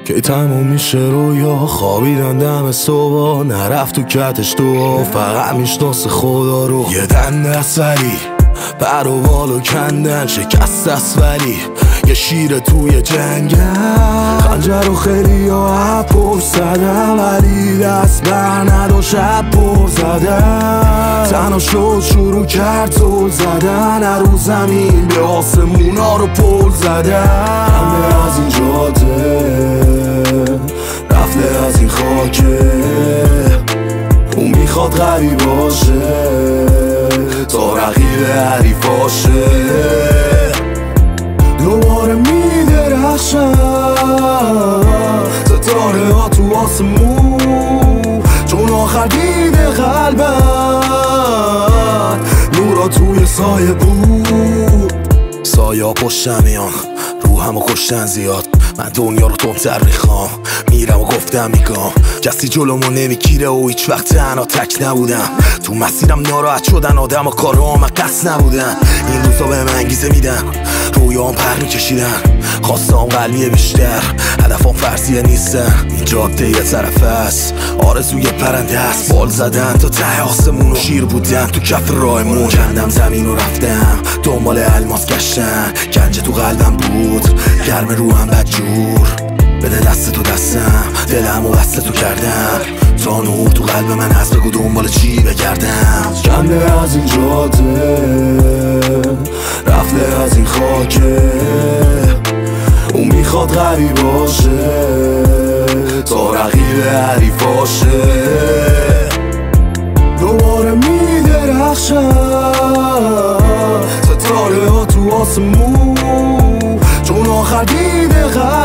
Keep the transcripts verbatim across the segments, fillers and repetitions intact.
که تموم میشه رویا، خوابیدن دم صبح، نرفت تو کتش تو، فقط میشناسه خدا رو. یه دنده است ولی پر و بالو کندن، شکست است ولی یه شیر توی جنگل. خنجر و خیلی ها پشت زدن ولی دست بر نداشت شب پر زدن. تنها شد شروع کرد زل زدن، هر رو زمین به آسمونا رو پل زدن. همه از این جاده رفته از این خاکه، اون میخواد قوی باشه تا رقیب حریفاشه. دوباره میدرخشن ستاره ها تو آسمون، چون آخر دیده قلبم نورا توی سایه بود. سایه ها پشتم میان رو همو کشتن زیاد، من دنیا رو تندتر میخوام، میرم و گفتم میگم کسی جلومو نمیگیره و هیچ وقت تنها تک نبودم. تو مسیرم ناراحت شدن آدم و کارام قصد نبودن، این روزا به من انگیزه میدن، رویام پر میکشیدن، خواستم قلبی بیشتر، هدفم فرضیه نیستن. این جاده یه طرف است، آرزوی پرنده است، بال زدن تا ته آسمون و شیر بودن تو کف راهمون. کندم زمین و رفتم دنبال الماس گشتن، گنج تو قلبم بود گرم روحم بدجور. بده دست تو دستم، دلم و بسته تو کردم، تا نور تو قلب من هست، بگو دنبال چی بگردم. کنده از این جاده رفته از این خاکه، اون میخواد قوی باشه تا رقیب حریفاشه. دوباره میدرخشن ستاره ها تو آسمون، چون آخر دیده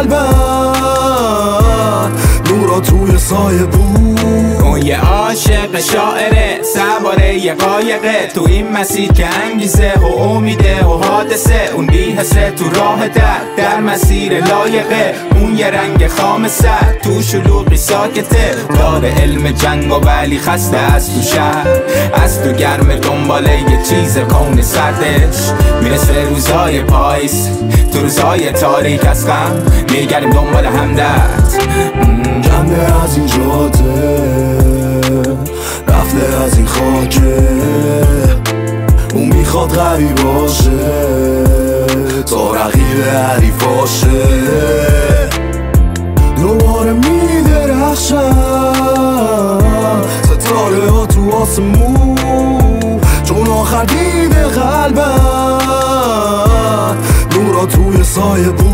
قلبم نورا توی سایه بود. اون یه عاشق شاعره سواره یه قایقه، تو این مسیر که انگیزه و امیده و حادثه، اون بی‌حسه تو راه در در مسیر لایقه. اون یه رنگ خام سر تو شلوغی ساکته، داره علم جنگ و ولی خسته از تو شهر، از تو گرم دنباله یه چیز کون سردش. میرسه روزای پاییز تو روزای تاریک از غم، میگردیم دنبال همدرد. کنده از این جاده رفته از این خاکه، اون میخواد قوی باشه تا رقیب حریفاشه. دوباره میدرخشن ستاره ها تو آسمون، چون آخر دیده قلبم نورا توی سایه بود.